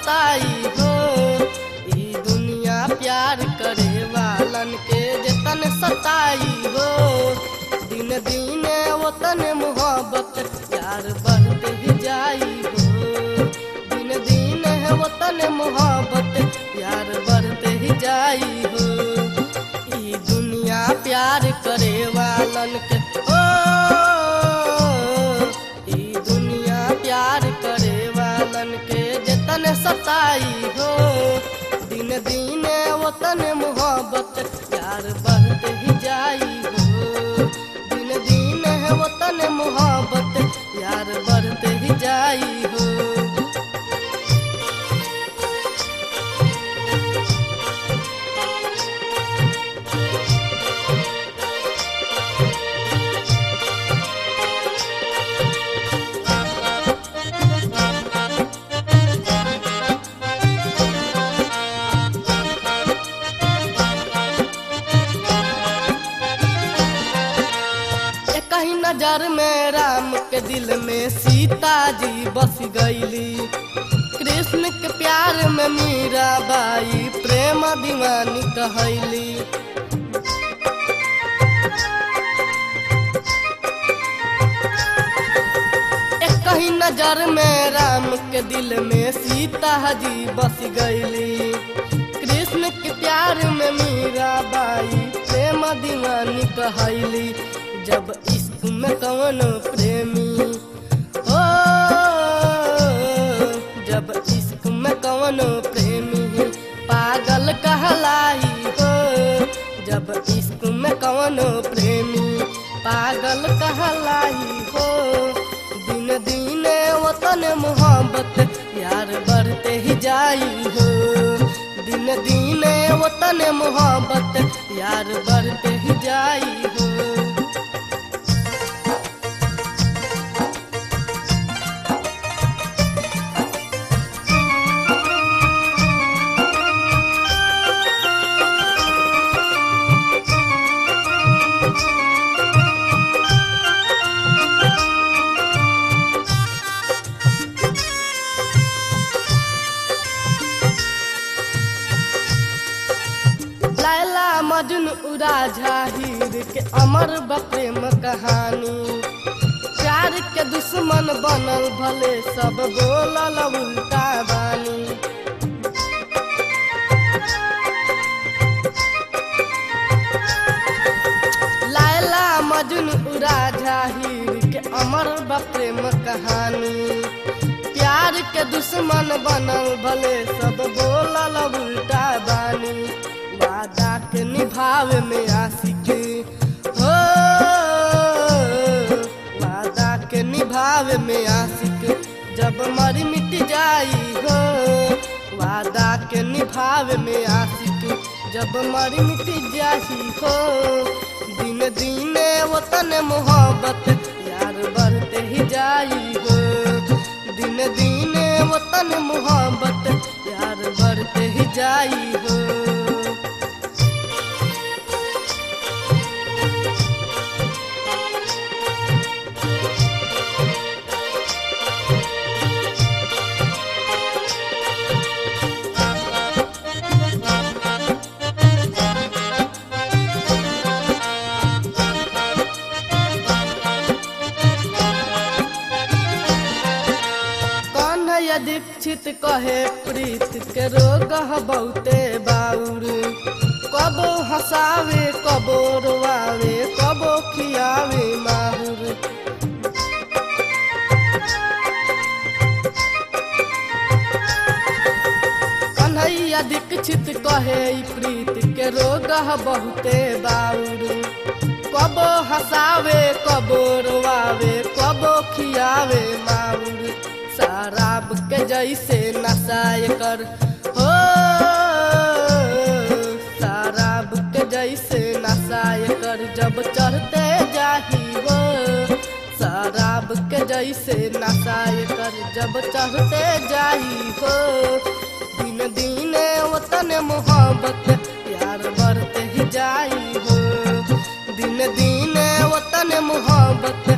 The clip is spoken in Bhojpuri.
सताई हो। ई दुनिया प्यार करे वालन के जतन सताई हो। दिन दिन वतन मोहब्बत प्यार बढ़ते ही जाई हो। दिन दिन वतन मोहब्बत प्यार बढ़ते ही जाई हो। ई दुनिया प्यार करे वालन के ओ, ई दुनिया प्यार करे वालन के जतन सताई हो। दिन दिन वतन मोहब्बत प्यार बढ़ते ही जाई हो। दिन दिन वतन मोहब्बत प्यार बढ़ते ही जाई हो। कहीं नजर में राम के दिल में सीता जी बस गईली। कृष्ण के प्यार में मीराबाई प्रेम दीवानी कहैली। कहीं नजर में राम के दिल में सीता जी बस गईली। कृष्ण के प्यार में मीराबाई प्रेम दीवानी कहैली। जब इश्क में कौन प्रेमी हो, जब इश्क में कौन प्रेमी पागल कहलाई हो। जब इश्क में कौन प्रेमी पागल कहलाई हो। दिन दिन वतन मोहब्बत प्यार बढ़ते ही जाई हो। दिन दिन वतन मोहब्बत प्यार बढ़ते ही जाई हो। लैला मजनू राजा हीर के अमर प्रेम कहानी। प्यार के दुश्मन बनल भले सब बोलल उल्टा बानी। लैला मजनू राजा हीर के अमर प्रेम कहानी। प्यार के दुश्मन बनल भले सब बोलल उल्टा बानी। वादा के निभावे में आशिक हो, वादा के निभावे में आशिक जब मर मिट जाई हो। वादा के निभावे में आशिक जब मर मिट जाई हो। दिन दिन वतन मोहब्बत प्यार बढ़ते ही जाई हो। दिन दिन वतन मोहब्बत प्यार बढ़ते ही जाई हो। दीक्षित कहे प्रीत के रोग बहुते बाउर। कबो हंसावे कबो रोवावे कबो खियावे माहुर। कन्हैया दीक्षित कहे प्रीत के रोग बहुते बाउर। कबो हंसावे कबो रोवावे कबो खियावे माहुर। शराब के जैसे नशा कर हो, शराब के जैसे नशा कर जब चढ़ते जाही हो। शराब के जैसे नशा कर जब चढ़ते जाही हो। दिन दिन वतन मोहब्बत प्यार बढ़ते ही जाई हो। दिन दिन वतन मोहब्बत